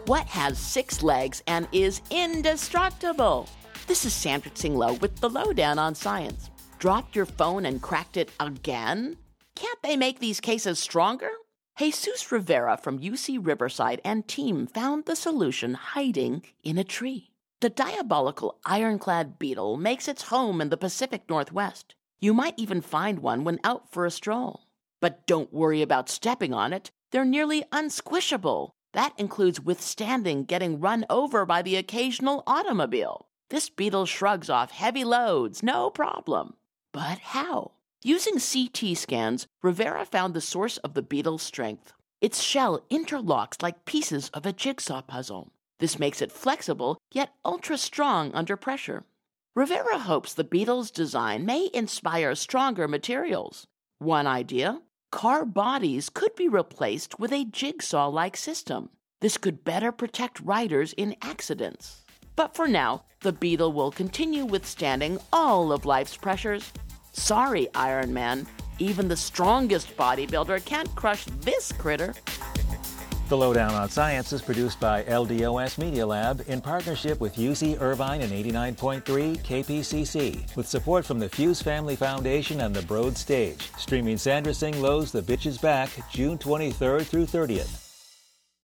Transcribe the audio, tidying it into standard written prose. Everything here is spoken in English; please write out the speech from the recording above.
What has 6 legs and is indestructible? This is Sandra Tsing Loh with the Lowdown on Science. Dropped your phone and cracked it again? Can't they make these cases stronger? Jesus Rivera from UC Riverside and team found the solution hiding in a tree. The diabolical ironclad beetle makes its home in the Pacific Northwest. You might even find one when out for a stroll. But don't worry about stepping on it. They're nearly unsquishable. That includes withstanding getting run over by the occasional automobile. This beetle shrugs off heavy loads, no problem. But how? Using CT scans, Rivera found the source of the beetle's strength. Its shell interlocks like pieces of a jigsaw puzzle. This makes it flexible, yet ultra-strong under pressure. Rivera hopes the beetle's design may inspire stronger materials. One idea: car bodies could be replaced with a jigsaw-like system. This could better protect riders in accidents. But for now, the beetle will continue withstanding all of life's pressures. Sorry, Iron Man, even the strongest bodybuilder can't crush this critter. The Lowdown on Science is produced by LDOS Media Lab in partnership with UC Irvine and 89.3 KPCC, with support from the Fuse Family Foundation and the Broad Stage. Streaming Sandra Tsing Loh's The Bitch Is Back, June 23rd through 30th.